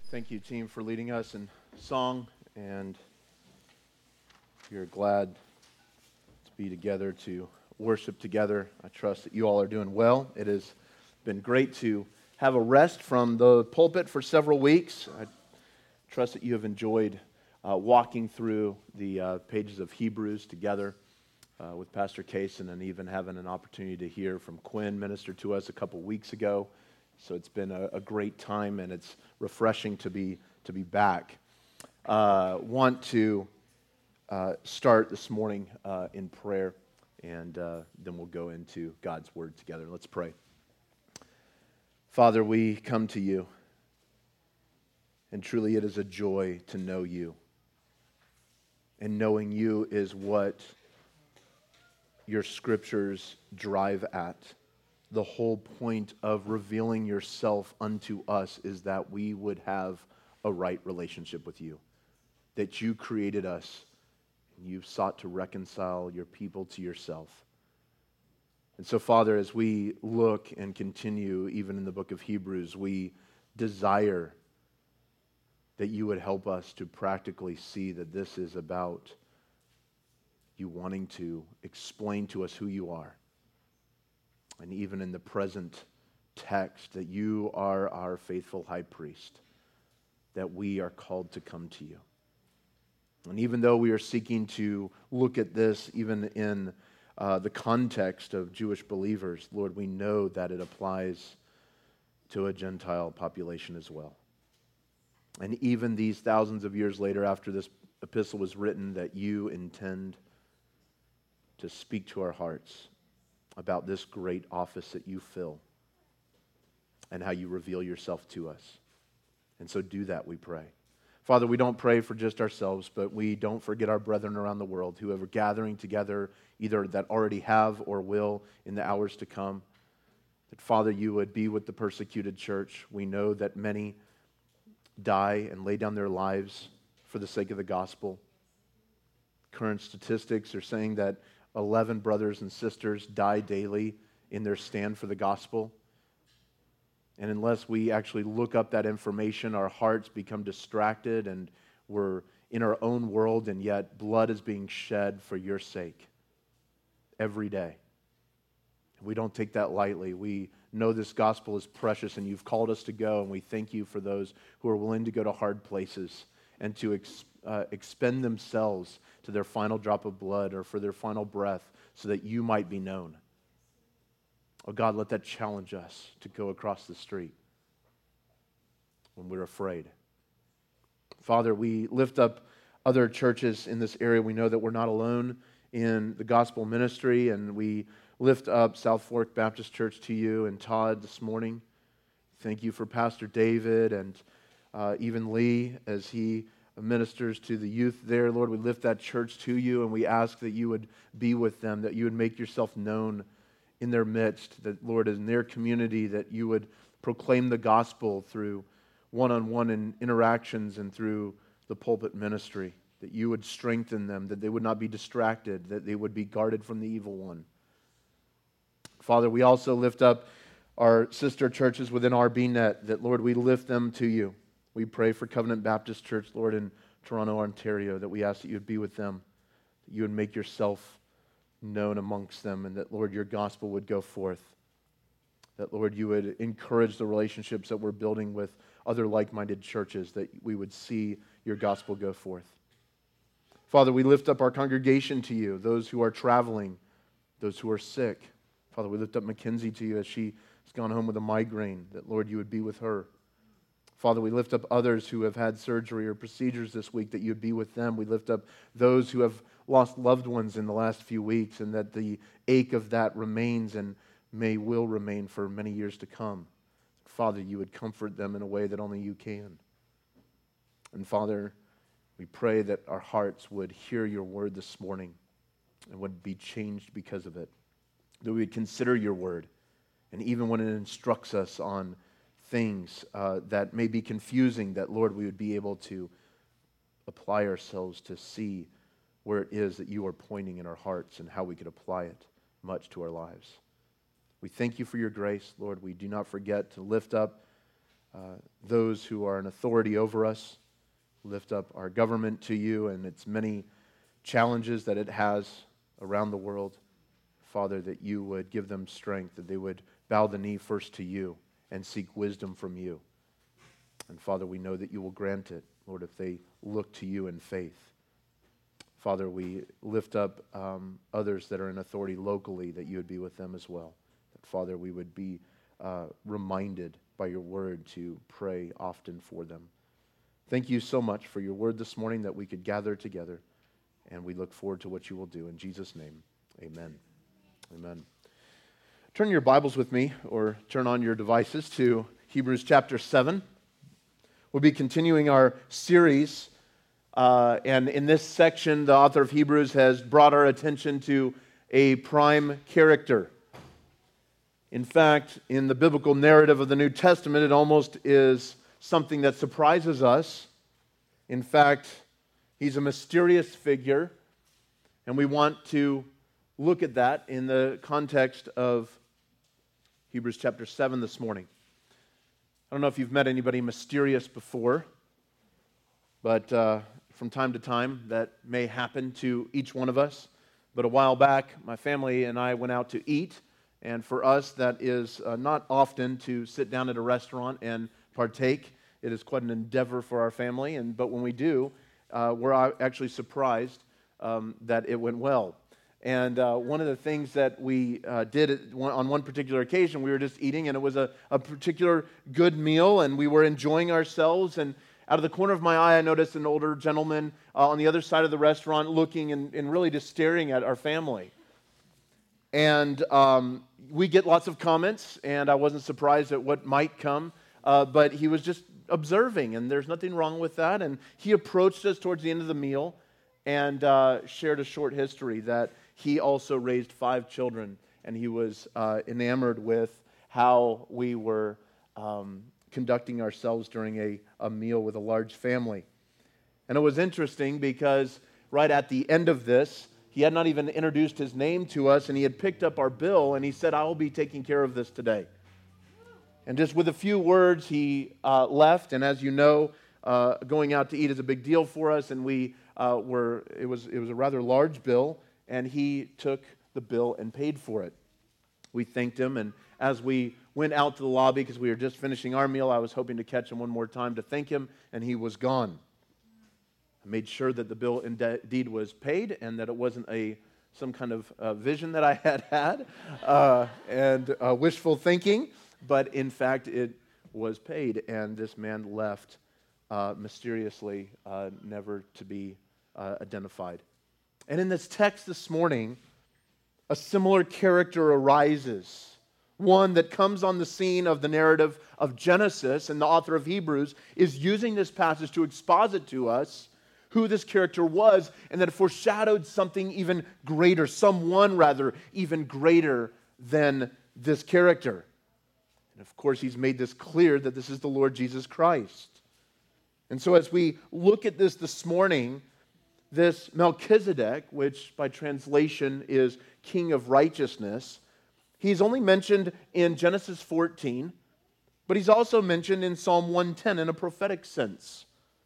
Thank you, team, for leading us in song, and we are glad to be together to worship together. I trust that you all are doing well. It has been great to have a rest from the pulpit for several weeks. I trust that you have enjoyed walking through the pages of Hebrews together with Pastor Kaysen, and even having an opportunity to hear from Quinn minister to us a couple weeks ago. So it's been a great time, and it's refreshing to be back. Want to start this morning in prayer, and then we'll go into God's Word together. Let's pray. Father, we come to you, and truly it is a joy to know you. And knowing you is what your scriptures drive at. The whole point of revealing yourself unto us is that we would have a right relationship with you, that you created us, and you've sought to reconcile your people to yourself. And so, Father, as we look and continue, even in the book of Hebrews, we desire that you would help us to practically see that this is about you wanting to explain to us who you are. And even in the present text, that you are our faithful high priest, that we are called to come to you. And even though we are seeking to look at this even in the context of Jewish believers, Lord, we know that it applies to a Gentile population as well. And even these thousands of years later, after this epistle was written, that you intend to speak to our hearts about this great office that you fill and how you reveal yourself to us. And so do that, we pray. Father, we don't pray for just ourselves, but we don't forget our brethren around the world who are gathering together, either that already have or will in the hours to come. That, Father, you would be with the persecuted church. We know that many die and lay down their lives for the sake of the gospel. Current statistics are saying that 11 brothers and sisters die daily in their stand for the gospel. And unless we actually look up that information, our hearts become distracted and we're in our own world, and yet blood is being shed for your sake every day. We don't take that lightly. We know this gospel is precious and you've called us to go, and we thank you for those who are willing to go to hard places and to expend themselves to their final drop of blood or for their final breath so that you might be known. Oh God, let that challenge us to go across the street when we're afraid. Father, we lift up other churches in this area. We know that we're not alone in the gospel ministry, and we lift up South Fork Baptist Church to you and Todd this morning. Thank you for Pastor David and even Lee as he ministers to the youth there. Lord, we lift that church to you, and we ask that you would be with them, that you would make yourself known in their midst, that, Lord, in their community, that you would proclaim the gospel through one-on-one interactions and through the pulpit ministry, that you would strengthen them, that they would not be distracted, that they would be guarded from the evil one. Father, we also lift up our sister churches within RBNet, that, Lord, we lift them to you. We pray for Covenant Baptist Church, Lord, in Toronto, Ontario, that we ask that you would be with them, that you would make yourself known amongst them, and that, Lord, your gospel would go forth, that, Lord, you would encourage the relationships that we're building with other like-minded churches, that we would see your gospel go forth. Father, we lift up our congregation to you, those who are traveling, those who are sick. Father, we lift up Mackenzie to you as she has gone home with a migraine, that, Lord, you would be with her. Father, we lift up others who have had surgery or procedures this week, that you'd be with them. We lift up those who have lost loved ones in the last few weeks, and that the ache of that remains and will remain for many years to come. Father, you would comfort them in a way that only you can. And Father, we pray that our hearts would hear your word this morning and would be changed because of it, that we would consider your word, and even when it instructs us on things that may be confusing, that, Lord, we would be able to apply ourselves to see where it is that you are pointing in our hearts and how we could apply it much to our lives. We thank you for your grace, Lord. We do not forget to lift up those who are in authority over us. Lift up our government to you and its many challenges that it has around the world. Father, that you would give them strength, that they would bow the knee first to you and seek wisdom from you. And Father, we know that you will grant it, Lord, if they look to you in faith. Father, we lift up others that are in authority locally, that you would be with them as well. That, Father, we would be reminded by your word to pray often for them. Thank you so much for your word this morning that we could gather together, and we look forward to what you will do. In Jesus' name, amen. Amen. Turn your Bibles with me, or turn on your devices to Hebrews chapter 7. We'll be continuing our series, and in this section, the author of Hebrews has brought our attention to a prime character. In fact, in the biblical narrative of the New Testament, it almost is something that surprises us. In fact, he's a mysterious figure, and we want to look at that in the context of Hebrews chapter 7 this morning. I don't know if you've met anybody mysterious before, but from time to time that may happen to each one of us. But a while back, my family and I went out to eat, and for us that is not often to sit down at a restaurant and partake. It is quite an endeavor for our family, but when we do, we're actually surprised that it went well. And one of the things that we did on one particular occasion, we were just eating, and it was a particular good meal, and we were enjoying ourselves. And out of the corner of my eye, I noticed an older gentleman on the other side of the restaurant looking and really just staring at our family. And we get lots of comments, and I wasn't surprised at what might come, but he was just observing, and there's nothing wrong with that. And he approached us towards the end of the meal and shared a short history that he also raised 5 children, and he was enamored with how we were conducting ourselves during a meal with a large family. And it was interesting because right at the end of this, he had not even introduced his name to us, and he had picked up our bill, and he said, "I will be taking care of this today." And just with a few words, he left. And as you know, going out to eat is a big deal for us, and it was a rather large bill, and he took the bill and paid for it. We thanked him, and as we went out to the lobby, because we were just finishing our meal, I was hoping to catch him one more time to thank him, and he was gone. I made sure that the bill indeed was paid, and that it wasn't some kind of vision that I had and wishful thinking, but in fact it was paid, and this man left mysteriously, never to be identified. And in this text this morning, a similar character arises, one that comes on the scene of the narrative of Genesis, and the author of Hebrews is using this passage to exposit to us who this character was, and that it foreshadowed something even greater, someone rather even greater than this character. And of course, he's made this clear that this is the Lord Jesus Christ. And so as we look at this morning, this Melchizedek, which by translation is King of Righteousness, he's only mentioned in Genesis 14, but he's also mentioned in Psalm 110 in a prophetic sense.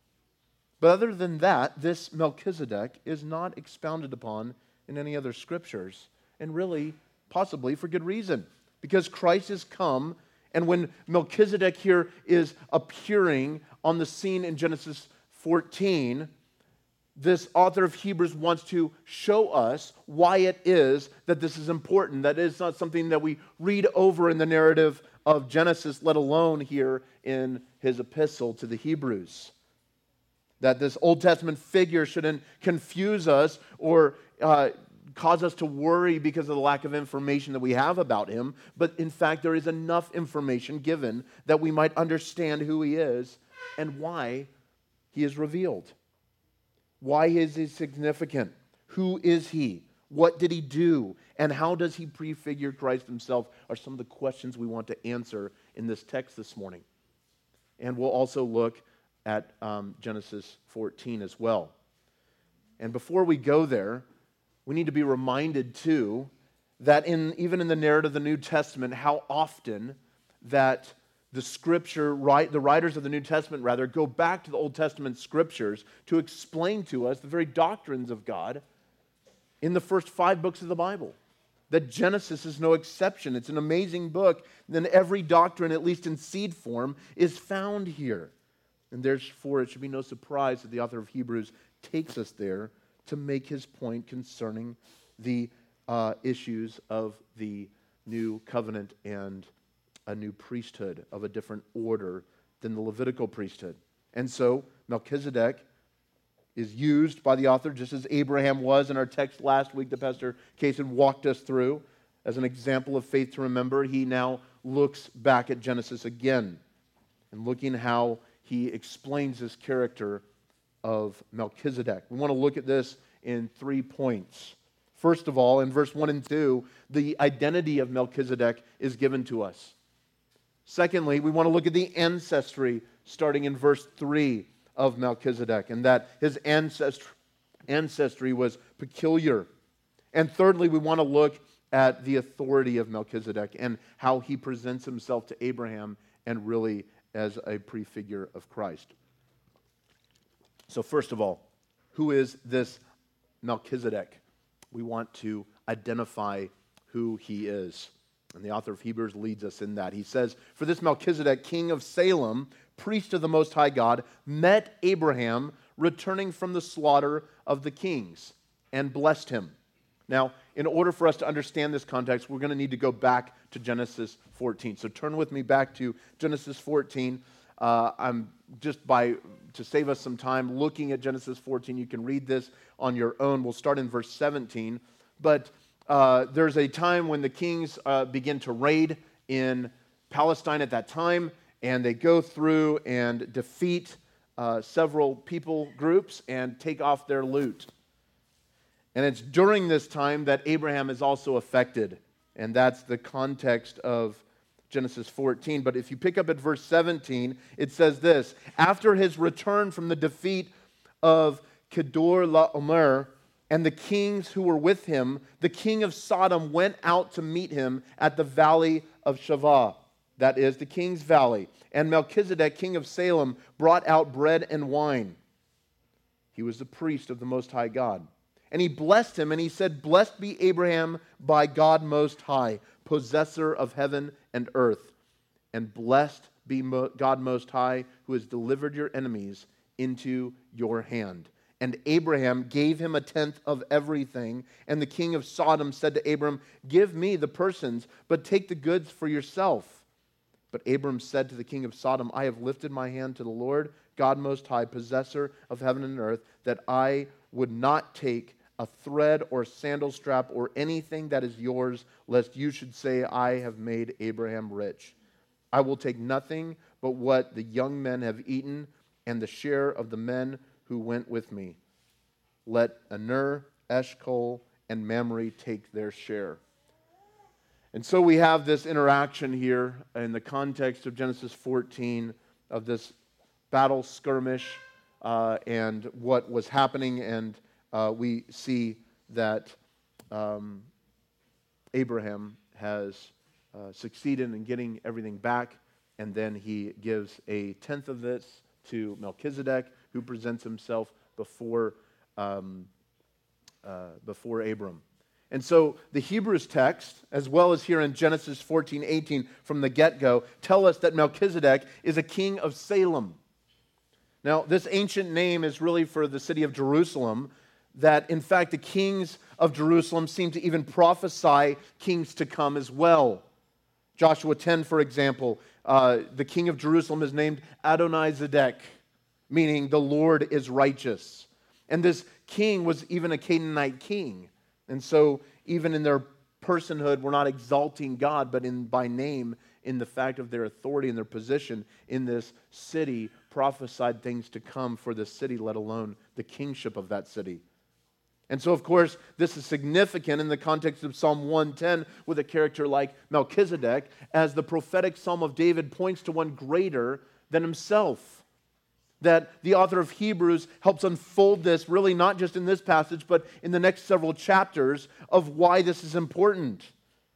But other than that, this Melchizedek is not expounded upon in any other scriptures, and really, possibly for good reason, because Christ has come, and when Melchizedek here is appearing on the scene in Genesis 14, this author of Hebrews wants to show us why it is that this is important, that it's not something that we read over in the narrative of Genesis, let alone here in his epistle to the Hebrews. That this Old Testament figure shouldn't confuse us or cause us to worry because of the lack of information that we have about him, but in fact there is enough information given that we might understand who he is and why he is revealed. Why is he significant? Who is he? What did he do? And how does he prefigure Christ himself are some of the questions we want to answer in this text this morning. And we'll also look at Genesis 14 as well. And before we go there, we need to be reminded too that even in the narrative of the New Testament, how often that the writers of the New Testament rather, go back to the Old Testament scriptures to explain to us the very doctrines of God in the first 5 books of the Bible. That Genesis is no exception. It's an amazing book. Then every doctrine, at least in seed form, is found here. And therefore, it should be no surprise that the author of Hebrews takes us there to make his point concerning the issues of the new covenant and a new priesthood of a different order than the Levitical priesthood. And so, Melchizedek is used by the author just as Abraham was in our text last week that Pastor Kaysen walked us through as an example of faith to remember. He now looks back at Genesis again and looking how he explains this character of Melchizedek. We want to look at this in 3 points. First of all, in verse 1 and 2, the identity of Melchizedek is given to us. Secondly, we want to look at the ancestry starting in verse 3 of Melchizedek, and that his ancestry was peculiar. And thirdly, we want to look at the authority of Melchizedek and how he presents himself to Abraham and really as a prefigure of Christ. So first of all, who is this Melchizedek? We want to identify who he is. And the author of Hebrews leads us in that. He says, "For this Melchizedek, king of Salem, priest of the Most High God, met Abraham returning from the slaughter of the kings and blessed him." Now, in order for us to understand this context, we're going to need to go back to Genesis 14. So turn with me back to Genesis 14. To save us some time looking at Genesis 14, you can read this on your own. We'll start in verse 17. But there's a time when the kings begin to raid in Palestine at that time, and they go through and defeat several people groups and take off their loot. And it's during this time that Abraham is also affected, and that's the context of Genesis 14. But if you pick up at verse 17, it says this: "After his return from the defeat of Kedorlaomer and the kings who were with him, the king of Sodom went out to meet him at the valley of Shavah," that is, the king's valley. "And Melchizedek, king of Salem, brought out bread and wine." He was the priest of the Most High God. "And he blessed him, and he said, 'Blessed be Abraham by God Most High, possessor of heaven and earth. And blessed be God Most High, who has delivered your enemies into your hand.' And Abraham gave him a tenth of everything. And the king of Sodom said to Abram, 'Give me the persons, but take the goods for yourself.' But Abram said to the king of Sodom, 'I have lifted my hand to the Lord, God Most High, possessor of heaven and earth, that I would not take a thread or sandal strap or anything that is yours, lest you should say, I have made Abraham rich. I will take nothing but what the young men have eaten and the share of the men who went with me. Let Aner, Eshcol, and Mamre take their share.'" And so we have this interaction here in the context of Genesis 14 of this battle skirmish and what was happening, and we see that Abraham has succeeded in getting everything back, and then he gives a tenth of this to Melchizedek, who presents himself before Abram. And so the Hebrews text, as well as here in Genesis 14:18 from the get-go, tell us that Melchizedek is a king of Salem. Now, this ancient name is really for the city of Jerusalem, that in fact the kings of Jerusalem seem to even prophesy kings to come as well. Joshua 10, for example, the king of Jerusalem is named Adonai-Zedek, meaning the Lord is righteous. And this king was even a Canaanite king. And so even in their personhood, we're not exalting God, but by name, in the fact of their authority and their position in this city, prophesied things to come for the city, let alone the kingship of that city. And so, of course, this is significant in the context of Psalm 110 with a character like Melchizedek, as the prophetic Psalm of David points to one greater than himself. That the author of Hebrews helps unfold this, really not just in this passage, but in the next several chapters of why this is important.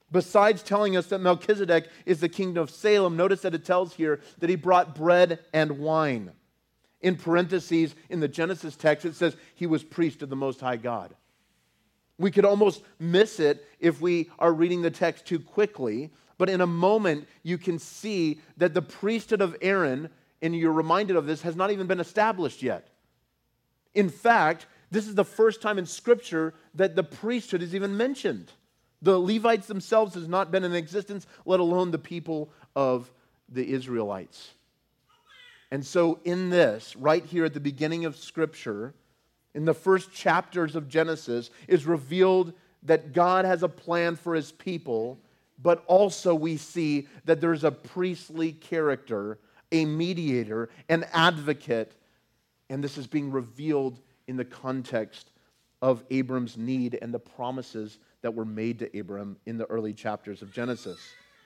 Besides telling us that Melchizedek is the king of Salem, notice that it tells here that he brought bread and wine. In parentheses, in the Genesis text, it says he was priest of the Most High God. We could almost miss it if we are reading the text too quickly, but in a moment you can see that the priesthood of Aaron, and you're reminded of this, has not even been established yet. In fact, this is the first time in Scripture that the priesthood is even mentioned. The Levites themselves has not been in existence, let alone the people of the Israelites. And so in this, right here at the beginning of Scripture, in the first chapters of Genesis, is revealed that God has a plan for His people, but also we see that there's a priestly character, a mediator, an advocate, and this is being revealed in the context of Abram's need and the promises that were made to Abram in the early chapters of Genesis.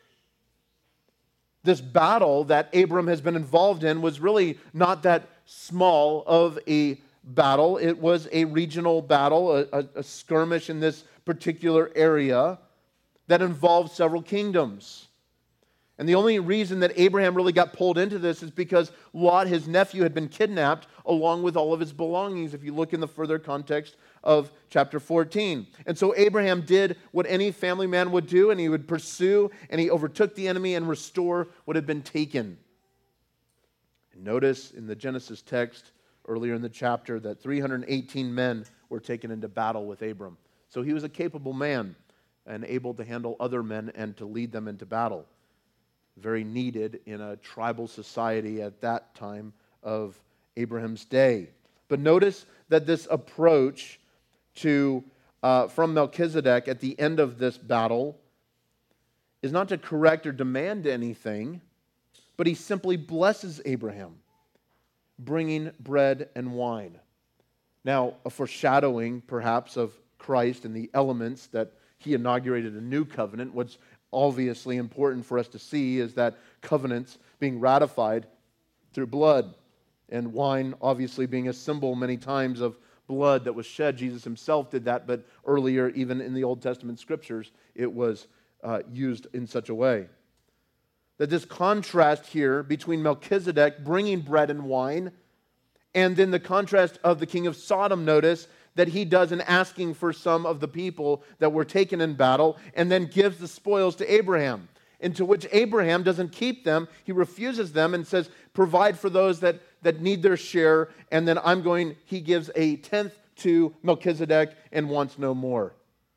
This battle that Abram has been involved in was really not that small of a battle. It was a regional battle, a skirmish in this particular area that involved several kingdoms. And the only reason that Abraham really got pulled into this is because Lot, his nephew, had been kidnapped along with all of his belongings, if you look in the further context of chapter 14. And so Abraham did what any family man would do, and he would pursue, and he overtook the enemy and restore what had been taken. And notice in the Genesis text earlier in the chapter that 318 men were taken into battle with Abram. So he was a capable man and able to handle other men and to lead them into battle. Very needed in a tribal society at that time of Abraham's day. But notice that this approach from Melchizedek at the end of this battle is not to correct or demand anything, but he simply blesses Abraham, bringing bread and wine. Now, a foreshadowing perhaps of Christ and the elements that he inaugurated a new covenant. What's obviously important for us to see is that covenants being ratified through blood, and wine obviously being a symbol many times of blood that was shed. Jesus himself did that, but earlier, even in the Old Testament scriptures, it was used in such a way. That this contrast here between Melchizedek bringing bread and wine, and then the contrast of the king of Sodom, notice, that he does in asking for some of the people that were taken in battle and then gives the spoils to Abraham, into which Abraham doesn't keep them. He refuses them and says, provide for those that need their share, and then he gives a tenth to Melchizedek and wants no more.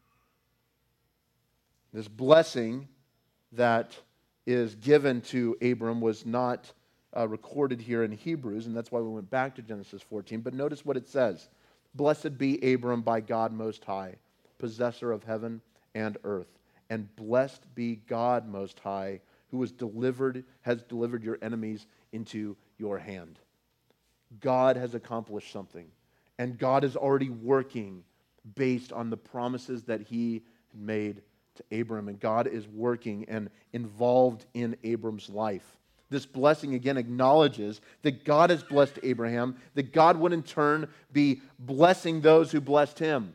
This blessing that is given to Abram was not recorded here in Hebrews, and that's why we went back to Genesis 14. But notice what it says. Blessed be Abram by God Most High, possessor of heaven and earth. And blessed be God Most High, who has delivered your enemies into your hand. God has accomplished something. And God is already working based on the promises that he made to Abram. And God is working and involved in Abram's life. This blessing again acknowledges that God has blessed Abraham, that God would in turn be blessing those who blessed him.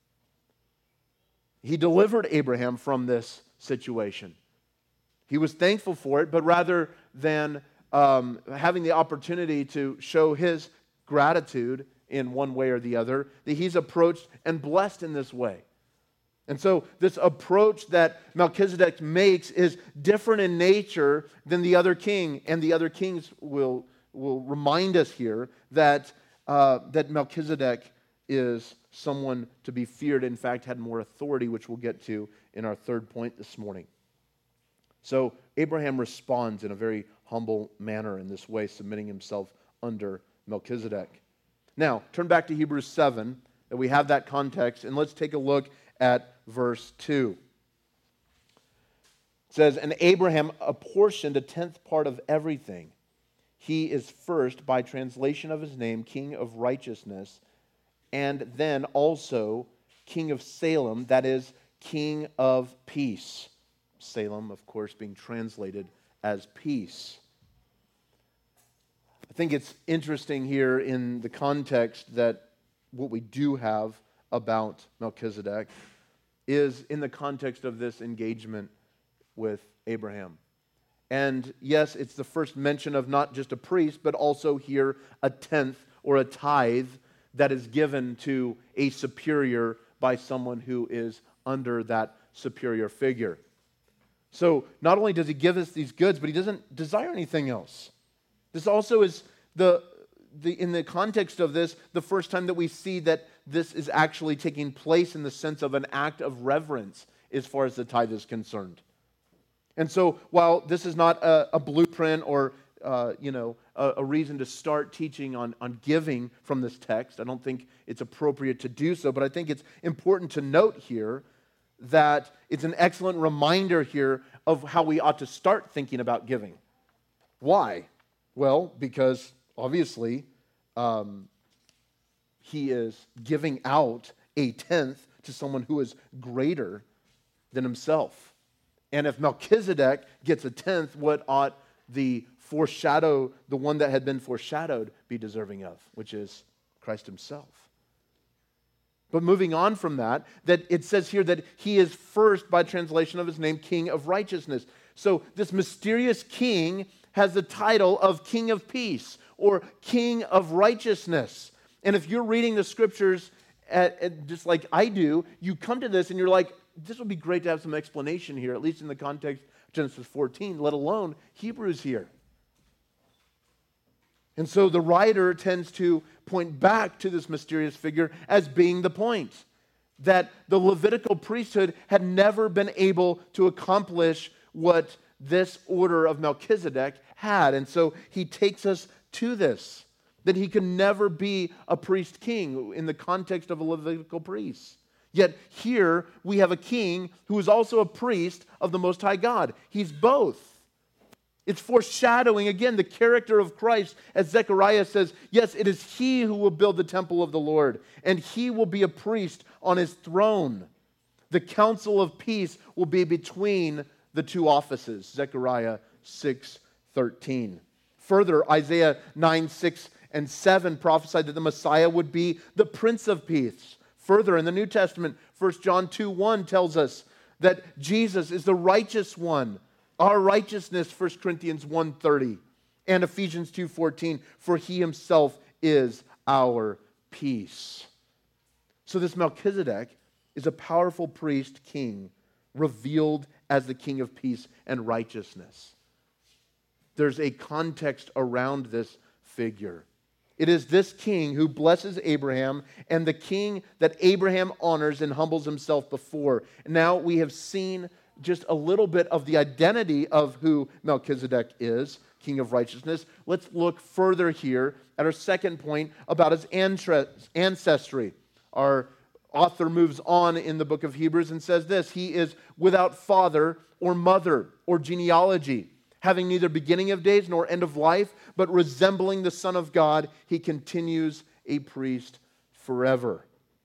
He delivered Abraham from this situation. He was thankful for it, but rather than having the opportunity to show his gratitude in one way or the other, that he's approached and blessed in this way. And so this approach that Melchizedek makes is different in nature than the other king. And the other kings will remind us here that Melchizedek is someone to be feared, in fact, had more authority, which we'll get to in our third point this morning. So Abraham responds in a very humble manner in this way, submitting himself under Melchizedek. Now, turn back to Hebrews 7, that we have that context, and let's take a look at verse 2. It says, and Abraham apportioned a tenth part of everything. He is first, by translation of his name, King of Righteousness, and then also King of Salem, that is, King of Peace. Salem, of course, being translated as peace. I think it's interesting here in the context that what we do have about Melchizedek is in the context of this engagement with Abraham. And yes, it's the first mention of not just a priest, but also here a tenth or a tithe that is given to a superior by someone who is under that superior figure. So not only does he give us these goods, but he doesn't desire anything else. This also is in the context of this, the first time that we see that this is actually taking place in the sense of an act of reverence as far as the tithe is concerned. And so while this is not a blueprint or a reason to start teaching on giving from this text, I don't think it's appropriate to do so, but I think it's important to note here that it's an excellent reminder here of how we ought to start thinking about giving. Why? Well, because obviously he is giving out a tenth to someone who is greater than himself. And if Melchizedek gets a tenth, what ought the one that had been foreshadowed, be deserving of, which is Christ himself? But moving on from that it says here that he is first, by translation of his name, King of Righteousness. So this mysterious king has the title of King of Peace or King of Righteousness. And if you're reading the scriptures just like I do, you come to this and you're like, this would be great to have some explanation here, at least in the context of Genesis 14, let alone Hebrews here. And so the writer tends to point back to this mysterious figure as being the point, that the Levitical priesthood had never been able to accomplish what this order of Melchizedek had. And so he takes us to this, that he can never be a priest king in the context of a Levitical priest. Yet here we have a king who is also a priest of the Most High God. He's both. It's foreshadowing, again, the character of Christ. As Zechariah says, yes, it is he who will build the temple of the Lord, and he will be a priest on his throne. The council of peace will be between the two offices, Zechariah 6:13. Further, Isaiah 9:6 and 7 prophesied that the Messiah would be the Prince of Peace. Further, in the New Testament, 1 John 2:1 tells us that Jesus is the righteous one. Our righteousness, 1 Corinthians 1:30, and Ephesians 2:14, for he himself is our peace. So this Melchizedek is a powerful priest king revealed as the King of peace and righteousness. There's a context around this figure. It is this king who blesses Abraham and the king that Abraham honors and humbles himself before. Now we have seen just a little bit of the identity of who Melchizedek is, King of Righteousness. Let's look further here at our second point about his ancestry. Our author moves on in the book of Hebrews and says this: he is without father or mother or genealogy, having neither beginning of days nor end of life, but resembling the Son of God, he continues a priest forever.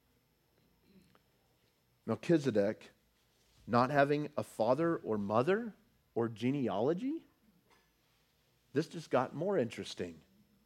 Melchizedek, not having a father or mother or genealogy? This just got more interesting.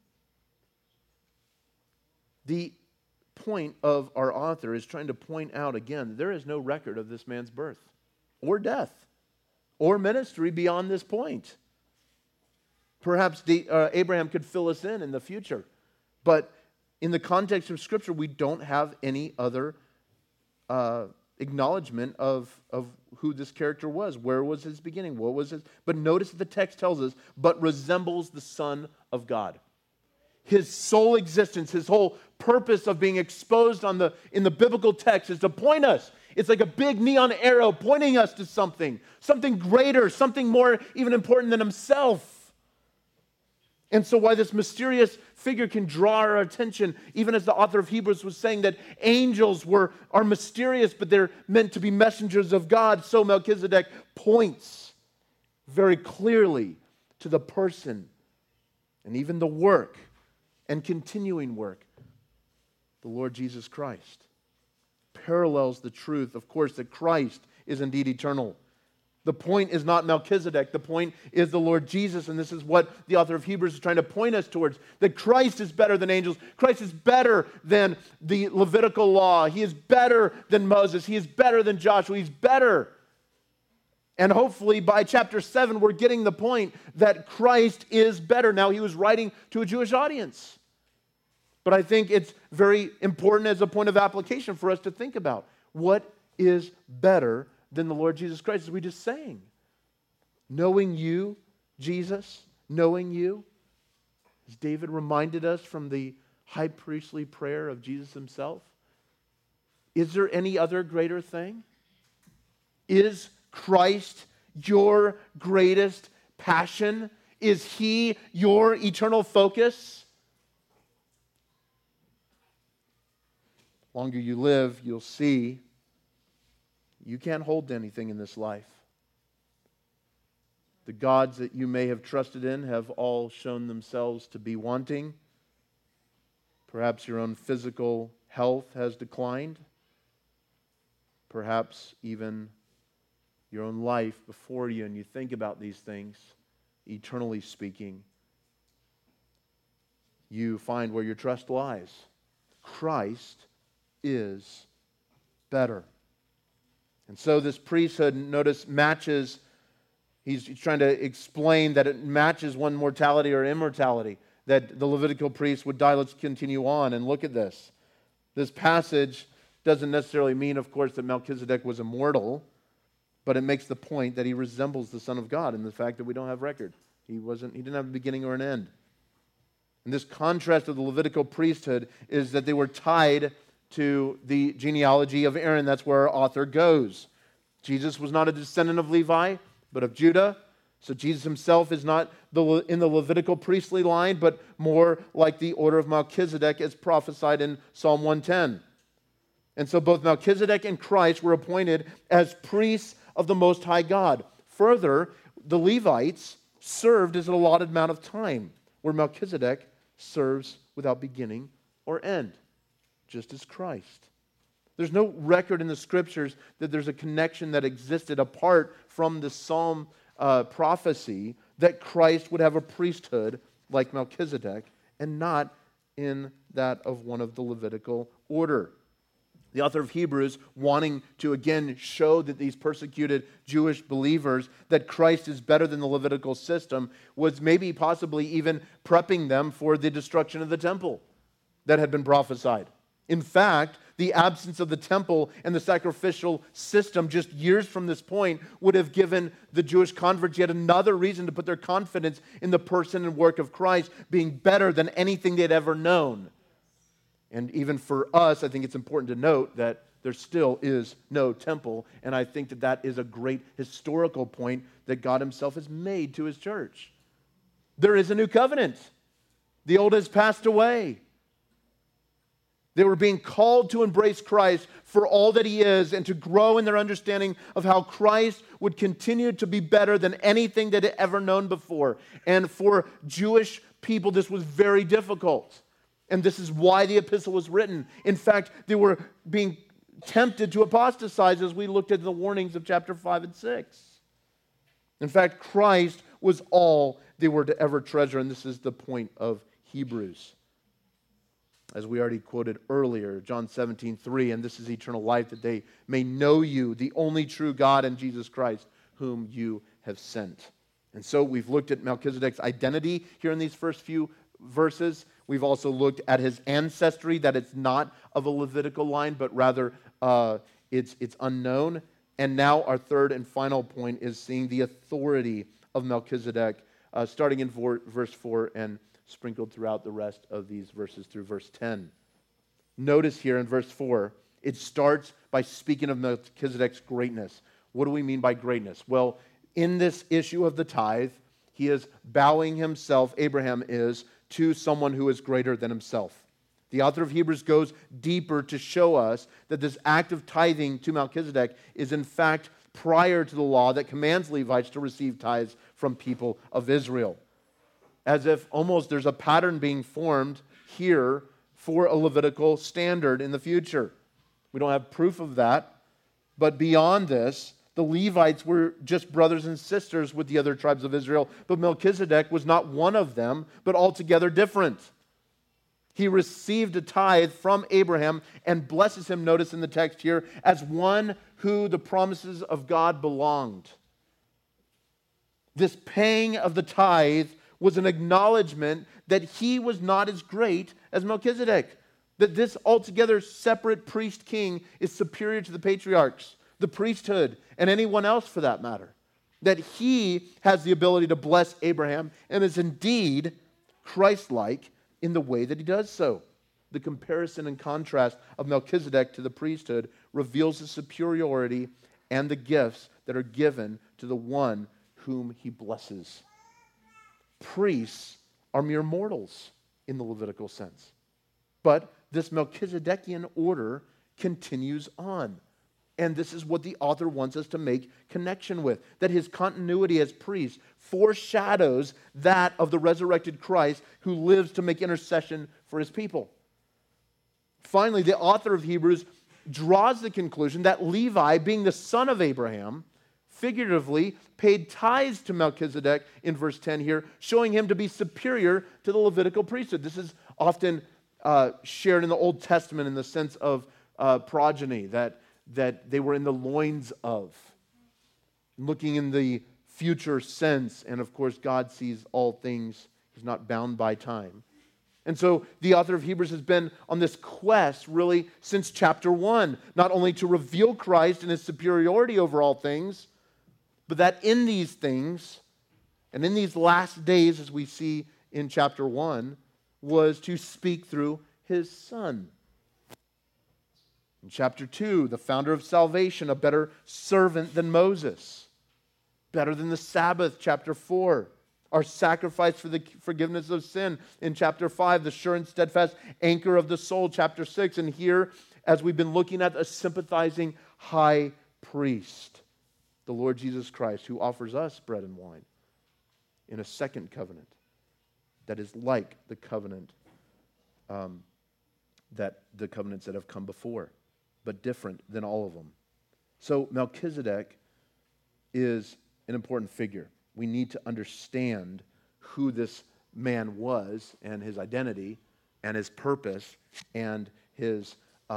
The point of our author is trying to point out again, there is no record of this man's birth or death or ministry beyond this point. Perhaps Abraham could fill us in the future, but in the context of Scripture, we don't have any other acknowledgement of who this character was. Where was his beginning? What was his? But notice that the text tells us, but resembles the Son of God. His sole existence, his whole purpose of being exposed in the biblical text is to point us. It's like a big neon arrow pointing us to something greater, something more even important than himself. And so why this mysterious figure can draw our attention, even as the author of Hebrews was saying that angels are mysterious, but they're meant to be messengers of God, so Melchizedek points very clearly to the person and even the work and continuing work, the Lord Jesus Christ. Parallels the truth, of course, that Christ is indeed eternal. The point is not Melchizedek. The point is the Lord Jesus, and this is what the author of Hebrews is trying to point us towards, that Christ is better than angels. Christ is better than the Levitical law. He is better than Moses. He is better than Joshua. He's better. And hopefully by chapter 7, we're getting the point that Christ is better. Now, he was writing to a Jewish audience. But I think it's very important as a point of application for us to think about. What is better than the Lord Jesus Christ, as we just sang? Knowing you, Jesus, knowing you. As David reminded us from the high priestly prayer of Jesus himself. Is there any other greater thing? Is Christ your greatest passion? Is he your eternal focus? The longer you live, you'll see you can't hold to anything in this life. The gods that you may have trusted in have all shown themselves to be wanting. Perhaps your own physical health has declined. Perhaps even your own life before you, and you think about these things, eternally speaking, you find where your trust lies. Christ is better. And so this priesthood, notice, matches, he's trying to explain that it matches one mortality or immortality, that the Levitical priest would die. Let's continue on and look at this. This passage doesn't necessarily mean, of course, that Melchizedek was immortal, but it makes the point that he resembles the Son of God in the fact that we don't have record. He didn't have a beginning or an end. And this contrast of the Levitical priesthood is that they were tied to the genealogy of Aaron. That's where our author goes. Jesus was not a descendant of Levi, but of Judah. So Jesus himself is not in the Levitical priestly line, but more like the order of Melchizedek as prophesied in Psalm 110. And so both Melchizedek and Christ were appointed as priests of the Most High God. Further, the Levites served as an allotted amount of time, where Melchizedek serves without beginning or end, just as Christ. There's no record in the Scriptures that there's a connection that existed apart from the Psalm prophecy that Christ would have a priesthood like Melchizedek and not in that of one of the Levitical order. The author of Hebrews, wanting to again show that these persecuted Jewish believers that Christ is better than the Levitical system, was maybe possibly even prepping them for the destruction of the temple that had been prophesied. In fact, the absence of the temple and the sacrificial system just years from this point would have given the Jewish converts yet another reason to put their confidence in the person and work of Christ being better than anything they'd ever known. And even for us, I think it's important to note that there still is no temple, and I think that that is a great historical point that God himself has made to his church. There is a new covenant. The old has passed away. They were being called to embrace Christ for all that he is and to grow in their understanding of how Christ would continue to be better than anything that had ever known before. And for Jewish people, this was very difficult. And this is why the epistle was written. In fact, they were being tempted to apostatize as we looked at the warnings of chapter 5 and 6. In fact, Christ was all they were to ever treasure, and this is the point of Hebrews. As we already quoted earlier, John 17:3, and this is eternal life, that they may know you, the only true God, and Jesus Christ, whom you have sent. And so we've looked at Melchizedek's identity here in these first few verses. We've also looked at his ancestry, that it's not of a Levitical line, but rather it's unknown. And now our third and final point is seeing the authority of Melchizedek, starting in verse 4 and sprinkled throughout the rest of these verses through verse 10. Notice here in verse 4, it starts by speaking of Melchizedek's greatness. What do we mean by greatness? Well, in this issue of the tithe, he is bowing himself, Abraham is, to someone who is greater than himself. The author of Hebrews goes deeper to show us that this act of tithing to Melchizedek is in fact prior to the law that commands Levites to receive tithes from people of Israel. As if almost there's a pattern being formed here for a Levitical standard in the future. We don't have proof of that, but beyond this, The Levites were just brothers and sisters with the other tribes of Israel, but Melchizedek was not one of them, but altogether different. He received a tithe from Abraham and blesses him, notice in the text here, as one who the promises of God belonged. This paying of the tithe was an acknowledgement that he was not as great as Melchizedek, that this altogether separate priest-king is superior to the patriarchs, the priesthood, and anyone else for that matter, that he has the ability to bless Abraham and is indeed Christ-like in the way that he does so. The comparison and contrast of Melchizedek to the priesthood reveals the superiority and the gifts that are given to the one whom he blesses. Priests are mere mortals in the Levitical sense. But this Melchizedekian order continues on. And this is what the author wants us to make connection with, that his continuity as priest foreshadows that of the resurrected Christ who lives to make intercession for his people. Finally, the author of Hebrews draws the conclusion that Levi, being the son of Abraham, figuratively paid tithes to Melchizedek in verse 10 here, showing him to be superior to the Levitical priesthood. This is often shared in the Old Testament in the sense of progeny, that they were in the loins of, looking in the future sense. And of course, God sees all things. He's not bound by time. And so the author of Hebrews has been on this quest really since chapter 1, not only to reveal Christ and his superiority over all things, but that in these things, and in these last days, as we see in chapter 1, was to speak through his Son. In chapter 2, the founder of salvation, a better servant than Moses, better than the Sabbath, chapter 4. Our sacrifice for the forgiveness of sin in chapter 5, the sure and steadfast anchor of the soul, chapter 6. And here, as we've been looking at, a sympathizing high priest, the Lord Jesus Christ, who offers us bread and wine in a second covenant that is like the covenant, that the covenants that have come before, but different than all of them. So Melchizedek is an important figure. We need to understand who this man was and his identity and his purpose and his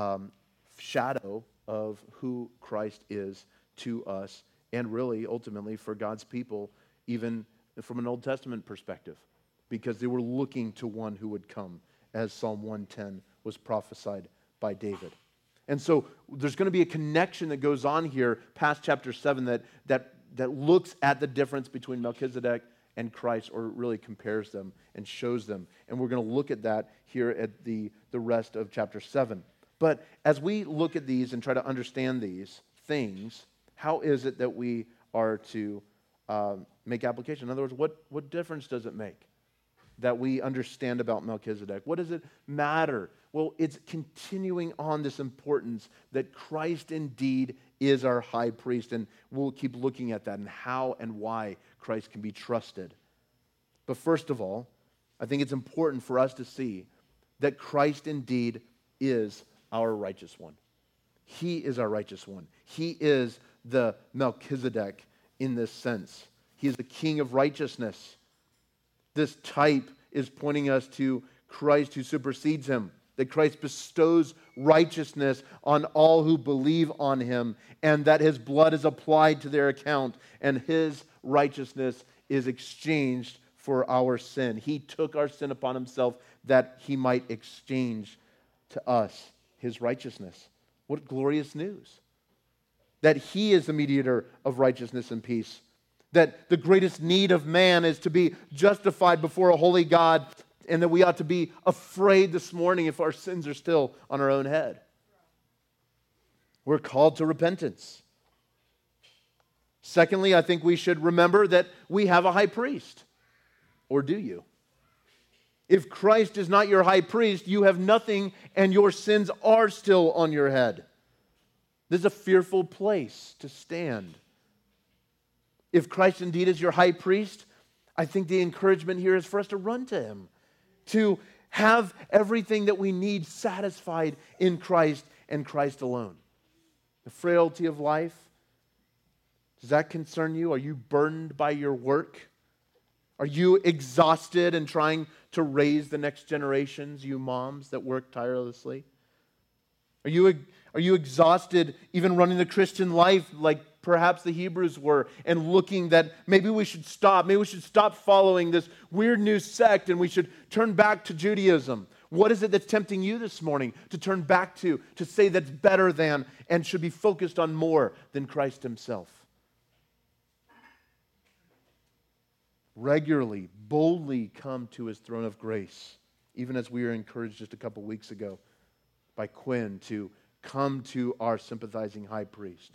shadow of who Christ is to us and really ultimately for God's people, even from an Old Testament perspective, because they were looking to one who would come, as Psalm 110 was prophesied by David. And so there's going to be a connection that goes on here past chapter 7 that looks at the difference between Melchizedek and Christ, or really compares them and shows them. And we're going to look at that here at the rest of chapter 7. But as we look at these and try to understand these things, how is it that we are to make application? In other words, what difference does it make that we understand about Melchizedek? What does it matter? Well, it's continuing on this importance that Christ indeed is our high priest, and we'll keep looking at that and how and why Christ can be trusted. But first of all, I think it's important for us to see that Christ indeed is our righteous one. He is our righteous one. He is the Melchizedek in this sense. He is the king of righteousness. This type is pointing us to Christ who supersedes him, that Christ bestows righteousness on all who believe on him, and that his blood is applied to their account, and his righteousness is exchanged for our sin. He took our sin upon himself that he might exchange to us his righteousness. What glorious news! That he is the mediator of righteousness and peace. That the greatest need of man is to be justified before a holy God, and that we ought to be afraid this morning if our sins are still on our own head. We're called to repentance. Secondly, I think we should remember that we have a high priest. Or do you? If Christ is not your high priest, you have nothing and your sins are still on your head. This is a fearful place to stand. If Christ indeed is your high priest, I think the encouragement here is for us to run to him, to have everything that we need satisfied in Christ and Christ alone. The frailty of life, Does that concern you? Are you burdened by your work? Are you exhausted in trying to raise the next generations, you moms that work tirelessly? Are you exhausted even running the Christian life like perhaps the Hebrews were, and looking that maybe we should stop? Maybe we should stop following this weird new sect and we should turn back to Judaism. What is it that's tempting you this morning to turn back to say that's better than and should be focused on more than Christ himself? Regularly, boldly come to his throne of grace, even as we were encouraged just a couple weeks ago by Quinn to come to our sympathizing high priest.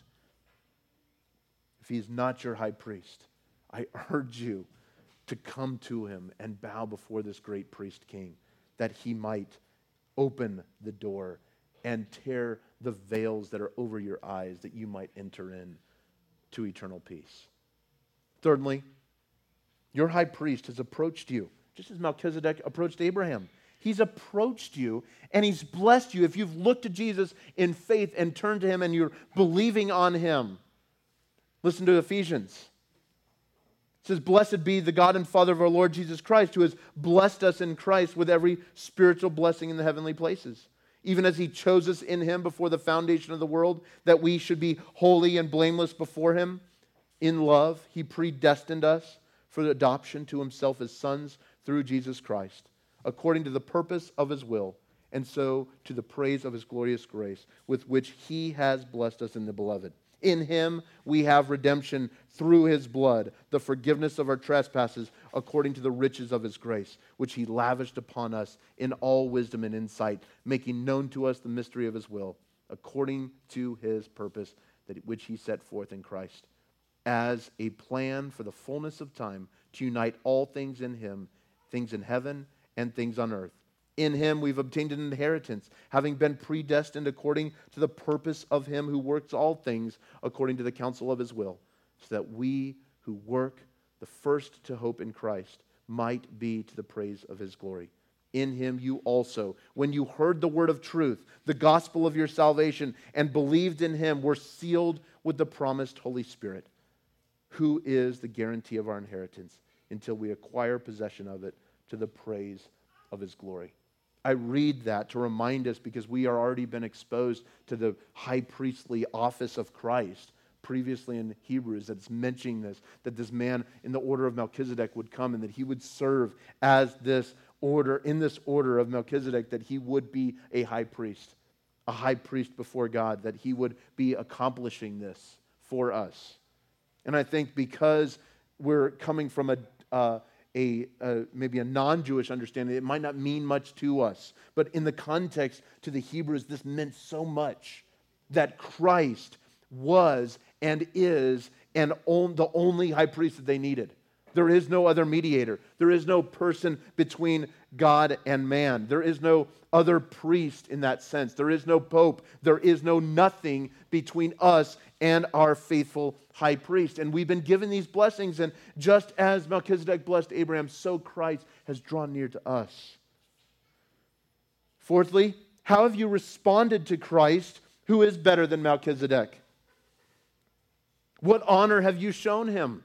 If he is not your high priest, I urge you to come to him and bow before this great priest king, that he might open the door and tear the veils that are over your eyes, that you might enter in to eternal peace. Thirdly, your high priest has approached you, just as Melchizedek approached Abraham. He's approached you and he's blessed you if you've looked to Jesus in faith and turned to him and you're believing on him. Listen to Ephesians. It says, "Blessed be the God and Father of our Lord Jesus Christ, who has blessed us in Christ with every spiritual blessing in the heavenly places, even as he chose us in him before the foundation of the world, that we should be holy and blameless before him. In love, he predestined us for the adoption to himself as sons through Jesus Christ, according to the purpose of his will, and so to the praise of his glorious grace, with which he has blessed us in the beloved. In him we have redemption through his blood, the forgiveness of our trespasses, according to the riches of his grace, which he lavished upon us in all wisdom and insight, making known to us the mystery of his will, according to his purpose, which he set forth in Christ, as a plan for the fullness of time, to unite all things in him, things in heaven and things on earth. In him we've obtained an inheritance, having been predestined according to the purpose of him who works all things according to the counsel of his will, so that we who work the first to hope in Christ might be to the praise of his glory. In him you also, when you heard the word of truth, the gospel of your salvation, and believed in him, were sealed with the promised Holy Spirit, who is the guarantee of our inheritance until we acquire possession of it to the praise of his glory." I read that to remind us, because we are already been exposed to the high priestly office of Christ previously in Hebrews, that's mentioning this, that this man in the order of Melchizedek would come and that he would serve as this order, in this order of Melchizedek, that he would be a high priest before God, that he would be accomplishing this for us. And I think because we're coming from maybe a non-Jewish understanding, it might not mean much to us. But in the context to the Hebrews, this meant so much, that Christ was and is the only high priest that they needed. There is no other mediator. There is no person between God and man. There is no other priest in that sense. There is no pope. There is no nothing between us and our faithful high priest. And we've been given these blessings, and just as Melchizedek blessed Abraham, so Christ has drawn near to us. Fourthly, how have you responded to Christ, who is better than Melchizedek? What honor have you shown him?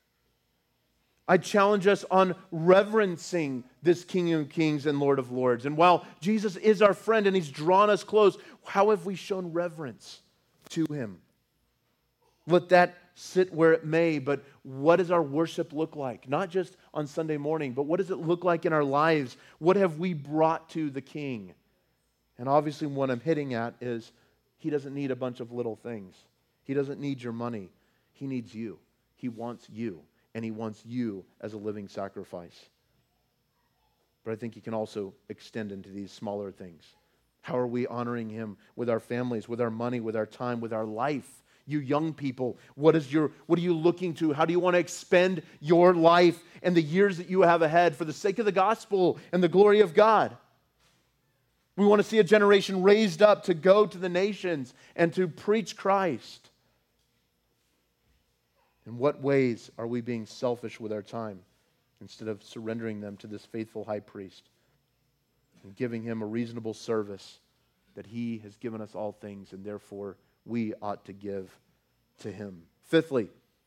I challenge us on reverencing this King of Kings and Lord of Lords. And while Jesus is our friend and he's drawn us close, how have we shown reverence to him? Let that sit where it may, but what does our worship look like? Not just on Sunday morning, but what does it look like in our lives? What have we brought to the King? And obviously what I'm hitting at is he doesn't need a bunch of little things. He doesn't need your money. He needs you. He wants you. And he wants you as a living sacrifice. But I think he can also extend into these smaller things. How are we honoring him with our families, with our money, with our time, with our life? You young people, what are you looking to? How do you want to expend your life and the years that you have ahead for the sake of the gospel and the glory of God? We want to see a generation raised up to go to the nations and to preach Christ. In what ways are we being selfish with our time instead of surrendering them to this faithful high priest and giving him a reasonable service that he has given us all things and therefore we ought to give to him? Fifthly,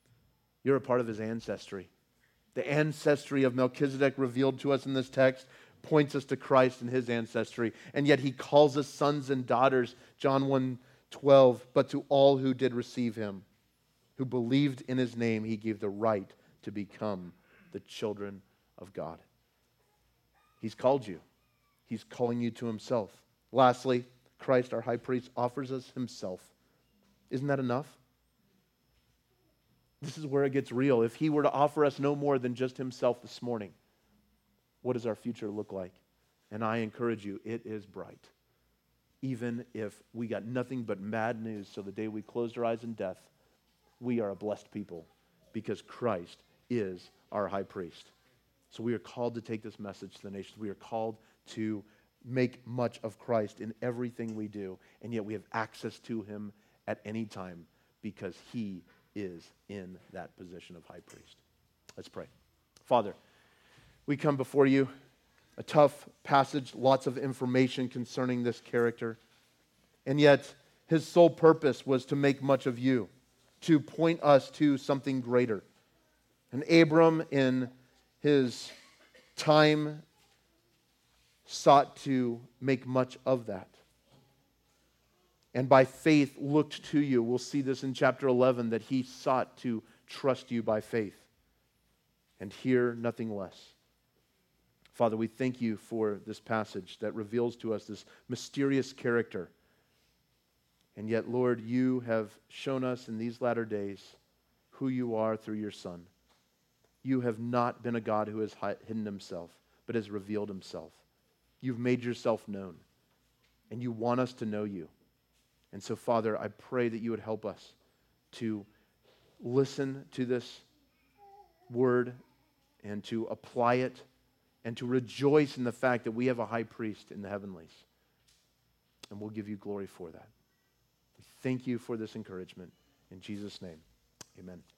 You're a part of his ancestry. The ancestry of Melchizedek revealed to us in this text points us to Christ and his ancestry. And yet he calls us sons and daughters, John 1:12, but to all who did receive him, who believed in his name, he gave the right to become the children of God. He's called you. He's calling you to himself. Lastly, Christ, our high priest, offers us himself. Isn't that enough? This is where it gets real. If he were to offer us no more than just himself this morning, what does our future look like? And I encourage you, it is bright. Even if we got nothing but bad news, so the day we closed our eyes in death, we are a blessed people because Christ is our high priest. So we are called to take this message to the nations. We are called to make much of Christ in everything we do, and yet we have access to him at any time because he is in that position of high priest. Let's pray. Father, we come before you, a tough passage, lots of information concerning this character, and yet his sole purpose was to make much of you, to point us to something greater. And Abram, in his time, sought to make much of that. And by faith looked to you. We'll see this in chapter 11, that he sought to trust you by faith. And here, nothing less. Father, we thank you for this passage that reveals to us this mysterious character. And yet, Lord, you have shown us in these latter days who you are through your Son. You have not been a God who has hidden himself, but has revealed himself. You've made yourself known, and you want us to know you. And so, Father, I pray that you would help us to listen to this word and to apply it and to rejoice in the fact that we have a high priest in the heavenlies. And we'll give you glory for that. We thank you for this encouragement. In Jesus' name, amen.